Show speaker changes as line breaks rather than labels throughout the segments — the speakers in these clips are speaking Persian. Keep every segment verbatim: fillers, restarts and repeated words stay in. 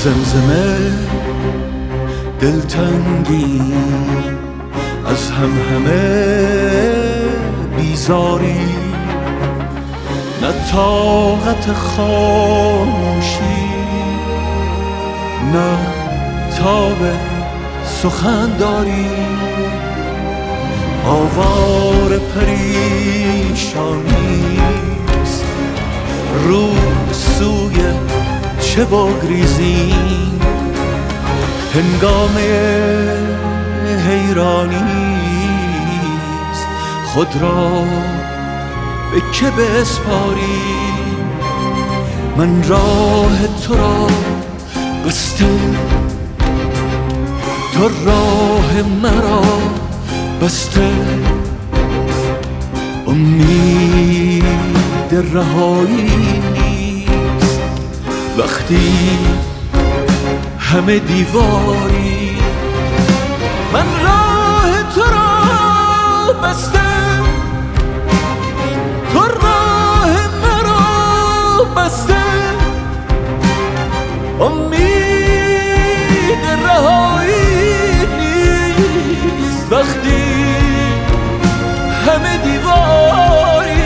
زمزمه دلتنگی از هم همه بیزاری، نه طاقت خاموشی نه تاب سخن داری. آوار پریشانیست رو سوی چه بگریزیم، هنگامه حیرانیست خود را به که بسپاریم. من راه تو را بسته، تو راه مرا بسته، امید رهایی نیست وقتی همه دیواری. من راه تو را بسته، تو راه مرا بسته، امید رهایی نیست وقتی همه دیواری.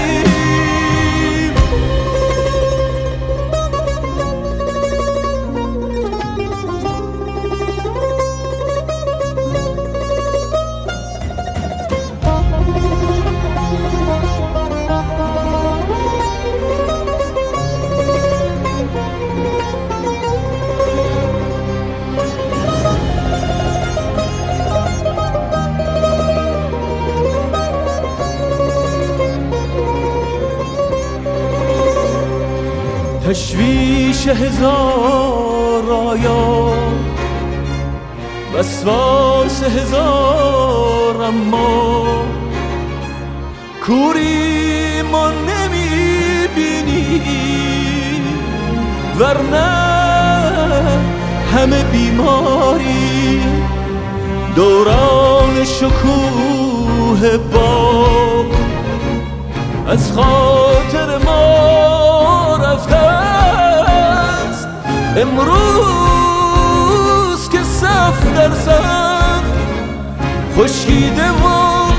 تشویش هزار آیا، وسواس هزار اما، کوری ما نمیبینی ورنه همه بیماری. دوران شکوه باغ از خاطر ما رفته است، امروز که صف در صف خشکیده و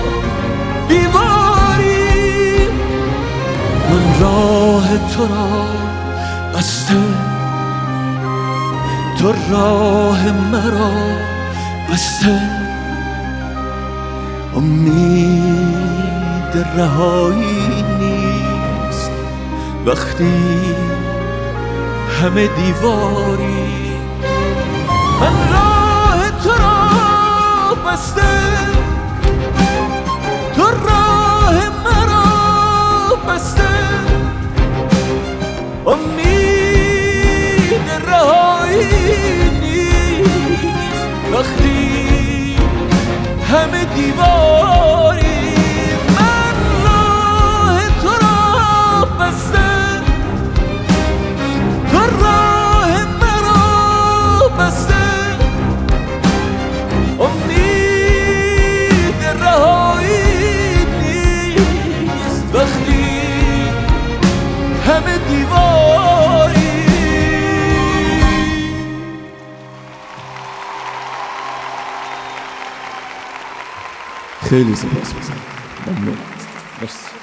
بیماری. من راه تو را بسته، تو راه مرا بسته، امید رهایی نیست وقتی همه دیواری. من راه تو را بسته، تو راه مرا بسته، امید رهایی نیست وقتی همه دیواری. من راه تو را بسته، تو راه مرا بسته، امید رهایی نیست وقتی همه دیواری.
خیلی سپاس گذارم. ممنون. مرسی.